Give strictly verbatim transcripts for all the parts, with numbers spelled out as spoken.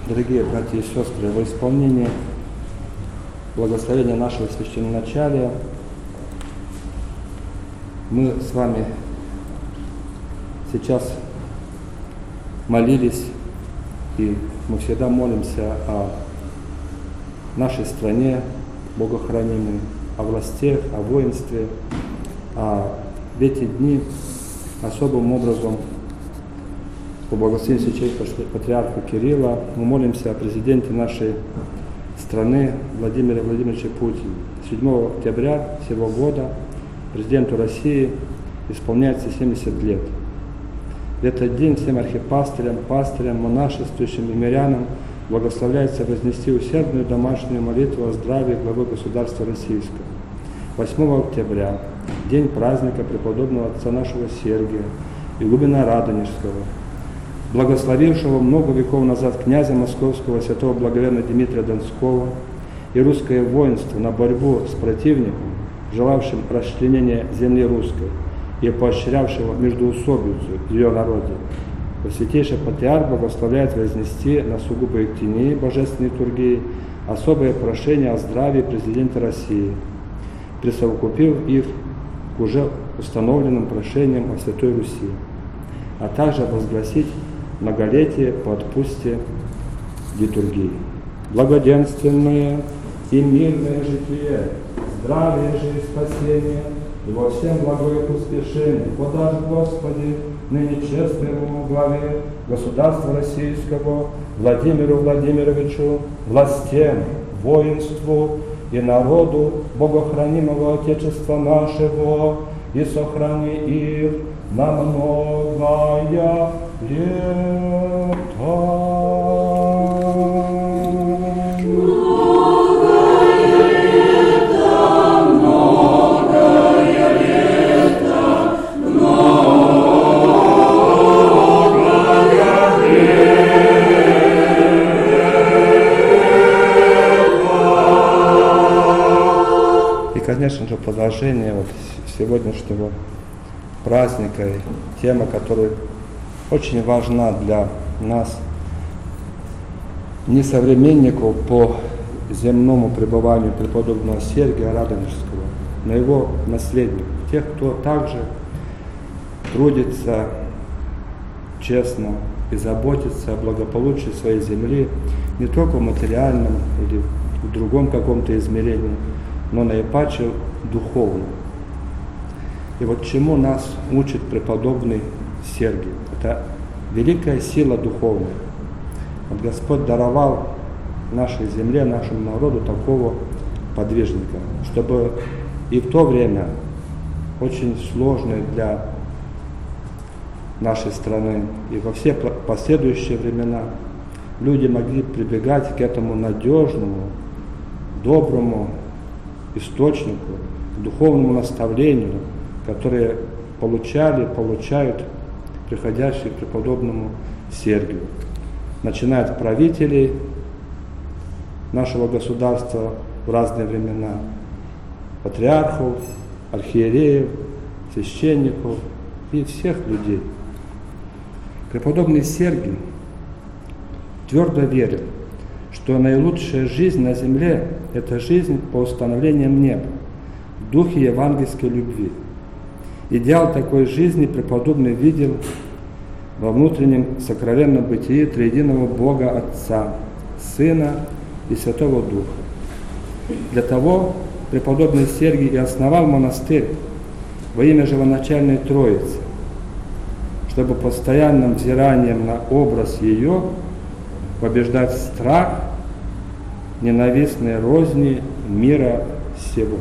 Дорогие братья и сестры, во исполнении благословения нашего священноначалия мы с вами сейчас молились, и мы всегда молимся о нашей стране богохранимой, о властях, о воинстве, а в эти дни особым образом по благословению священному патриарху Кирилла мы молимся о президенте нашей страны Владимире Владимировиче Путине. седьмого октября сего года президенту России исполняется семьдесят лет. В этот день всем архипастырям, пастырям, монашествующим и мирянам благословляется вознести усердную домашнюю молитву о здравии главы государства российского. восьмого октября, день праздника преподобного отца нашего Сергия игумена Радонежского, благословившего много веков назад князя Московского святого благоверного Дмитрия Донского и русское воинство на борьбу с противником, желавшим расчленения земли русской и поощрявшего междоусобицу в ее народе. Святейший патриарх благословляет вознести на сугубо Ектинии божественной литургии особое прошение о здравии президента России, присовокупив их к уже установленным прошениям о Святой Руси, а также возгласить многолетие по отпусте литургии. Благоденственное и мирное житие, здравие же и спасение, и во всем благое поспешение подашь, Господи, ныне честному главе государства российского Владимиру Владимировичу, властям, воинству и народу богохранимого Отечества нашего, и сохрани их на многое лето. Конечно же, продолжение вот сегодняшнего праздника, и тема, которая очень важна для нас, не современников по земному пребыванию преподобного Сергия Радонежского, но его наследников, тех, кто также трудится честно и заботится о благополучии своей земли, не только в материальном или в другом каком-то измерении, но наипаче духовно. И вот чему нас учит преподобный Сергий? Это великая сила духовная. Вот Господь даровал нашей земле, нашему народу такого подвижника, чтобы и в то время, очень сложное для нашей страны, и во все последующие времена, люди могли прибегать к этому надежному, доброму источнику, духовному наставлению, которые получали, получают приходящие к преподобному Сергию. Начиная от правителей нашего государства в разные времена, патриархов, архиереев, священников и всех людей. Преподобный Сергий твердо верил, что наилучшая жизнь на земле – это жизнь по установлениям неба, в духе евангельской любви. Идеал такой жизни преподобный видел во внутреннем сокровенном бытии триединого Бога Отца, Сына и Святого Духа. Для того преподобный Сергий и основал монастырь во имя живоначальной Троицы, чтобы постоянным взиранием на образ ее побеждать страх, ненавистные розни мира сего.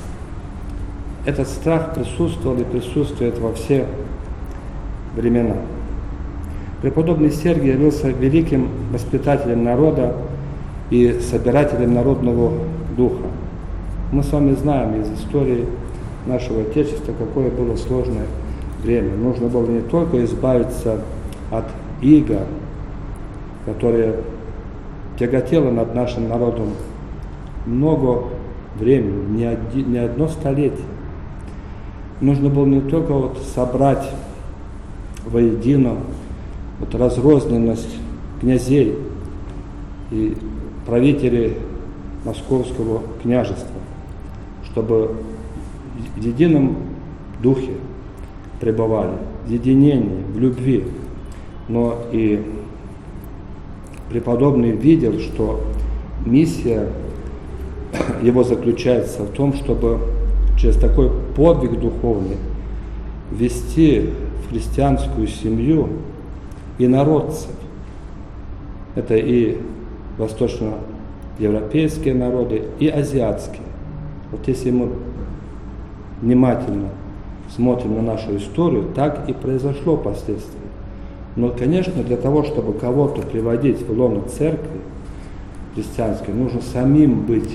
Этот страх присутствовал и присутствует во все времена. Преподобный Сергий явился великим воспитателем народа и собирателем народного духа. Мы с вами знаем из истории нашего Отечества, какое было сложное время. Нужно было не только избавиться от ига, которое тяготело над нашим народом много времени, не, один, не одно столетие. Нужно было не только вот собрать воедино вот разрозненность князей, и правители Московского княжества, чтобы в едином духе пребывали, в единении, в любви. Но и преподобный видел, что миссия его заключается в том, чтобы через такой подвиг духовный ввести в христианскую семью инородцев. Это и восточноевропейские народы, и азиатские. Вот если мы внимательно смотрим на нашу историю, так и произошло впоследствии. Но, конечно, для того, чтобы кого-то приводить в лоно церкви христианской, нужно самим быть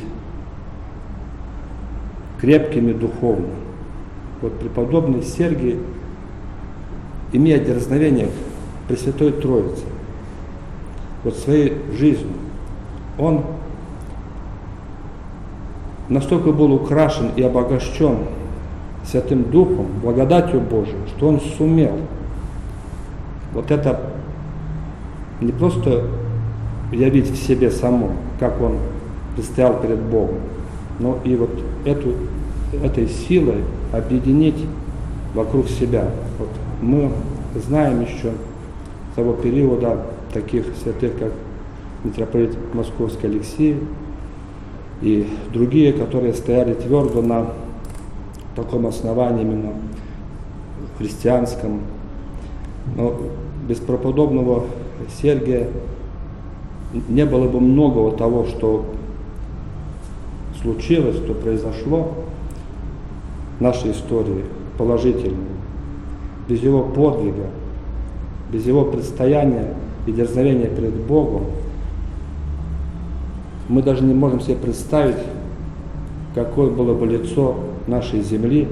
крепкими духовно. Вот преподобный Сергий, имея дерзновение к Пресвятой Троице, вот своей жизнью, он настолько был украшен и обогащен Святым Духом, благодатью Божией, что он сумел вот это не просто явить в себе самом, как он предстоял перед Богом, но и вот эту, этой силой объединить вокруг себя. Вот мы знаем еще с того периода таких святых, как митрополит Московский Алексий и другие, которые стояли твердо на таком основании именно христианском. Но без преподобного Сергия не было бы многого того, что случилось, что произошло в нашей истории положительно. Без его подвига, без его предстояния и дерзновения перед Богом мы даже не можем себе представить, какое было бы лицо нашей земли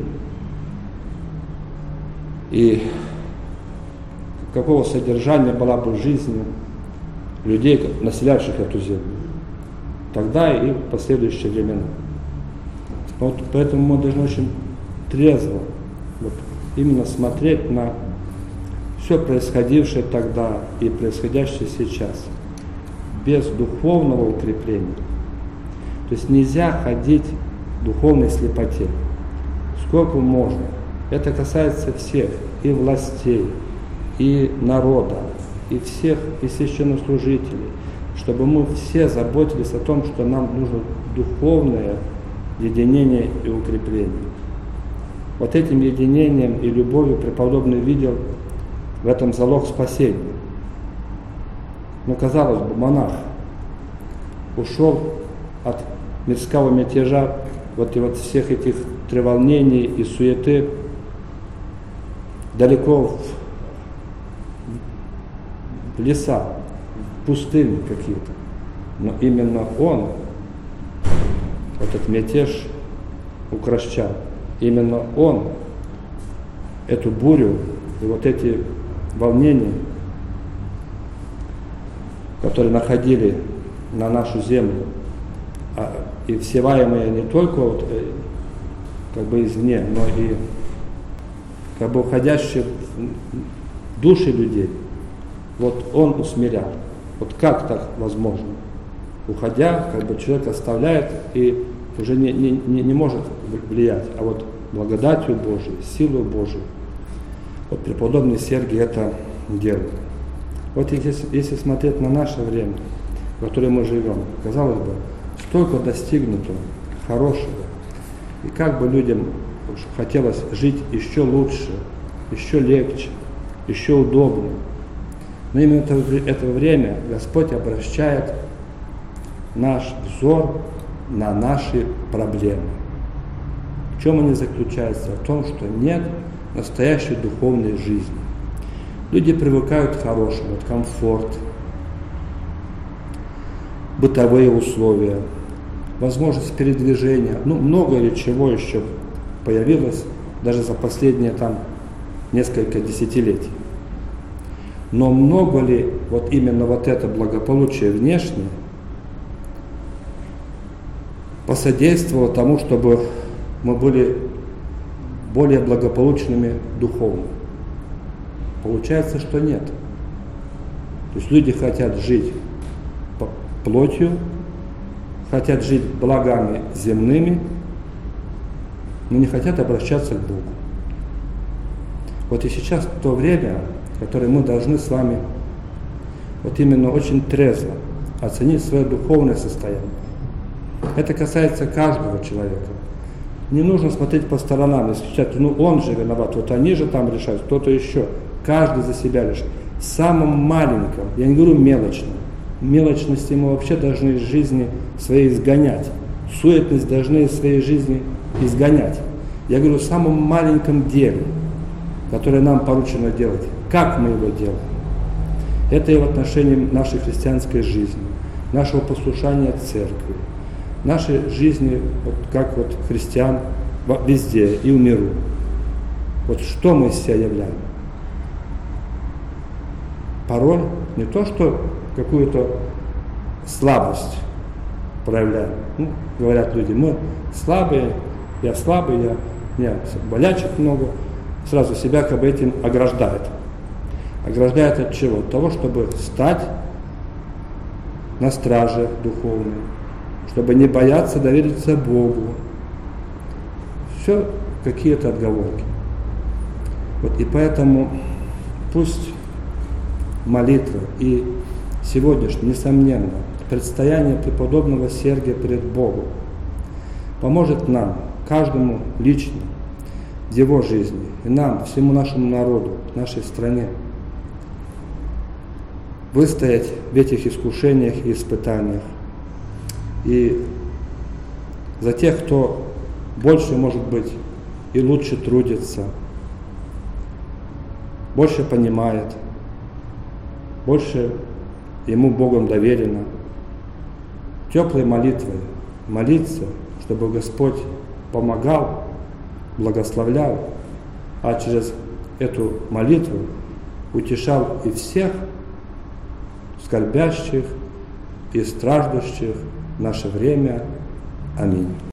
и какого содержания была бы жизнь людей, населяющих эту землю, тогда и в последующие времена. Вот поэтому мы должны очень трезво вот, именно смотреть на все происходившее тогда и происходящее сейчас, без духовного укрепления. То есть нельзя ходить в духовной слепоте, сколько можно. Это касается всех, и властей, и народа, и всех, и священнослужителей, чтобы мы все заботились о том, что нам нужно духовное единение и укрепление. Вот этим единением и любовью преподобный видел в этом залог спасения. Ну, казалось бы, монах ушел от мирского мятежа, вот и вот всех этих треволнений и суеты далеко в, в леса, в пустыни какие-то. Но именно он этот мятеж укрощал. Именно он эту бурю и вот эти волнения, которые находили на нашу землю, а, и всеваемые не только вот, э, как бы извне, но и как бы уходящие в души людей, вот он усмирял. Вот как так возможно? Уходя, как бы человек оставляет и уже не, не, не, не может влиять, а вот благодатью Божией, силой Божией. Вот преподобный Сергий это делает. Вот если, если смотреть на наше время, в которое мы живем, казалось бы, столько достигнуто хорошего, и как бы людям хотелось жить еще лучше, еще легче, еще удобнее. Но именно это, это время Господь обращает наш взор на наши проблемы. В чем они заключаются? В том, что нет настоящей духовной жизни. Люди привыкают к хорошему, вот комфорт, бытовые условия, возможность передвижения, ну много ли чего еще появилось даже за последние там несколько десятилетий. Но много ли вот именно вот это благополучие внешнее посодействовало тому, чтобы мы были более благополучными духовно? Получается, что нет. То есть люди хотят жить плотью, хотят жить благами земными, но не хотят обращаться к Богу. Вот и сейчас то время, которое мы должны с вами вот именно очень трезво оценить свое духовное состояние. Это касается каждого человека. Не нужно смотреть по сторонам, если кричат, ну он же виноват, вот они же там решают, кто-то еще. Каждый за себя решит. В самом маленьком, я не говорю мелочном, мелочности мы вообще должны из жизни своей изгонять. Суетность должны из своей жизни изгонять. Я говорю в самом маленьком деле, которое нам поручено делать. Как мы его делаем? Это и в отношении нашей христианской жизни, нашего послушания церкви, нашей жизни, вот как вот христиан везде и в миру. Вот что мы из себя являем? Порой не то, что какую-то слабость проявляем. Ну, говорят люди, мы слабые, я слабый, я, нет, болячек много. Сразу себя как бы этим ограждает. Ограждает от чего? От того, чтобы стать на страже духовной, чтобы не бояться довериться Богу. Все какие-то отговорки. Вот и поэтому пусть молитва и сегодняшнее, несомненно, предстояние преподобного Сергия перед Богом поможет нам, каждому лично, в его жизни, и нам, всему нашему народу, нашей стране, выстоять в этих искушениях и испытаниях. И за тех, кто больше, может быть, и лучше трудится, больше понимает, больше ему Богом доверено, теплой молитвой молиться, чтобы Господь помогал, благословлял, а через эту молитву утешал и всех скорбящих и страждущих в наше время. Аминь.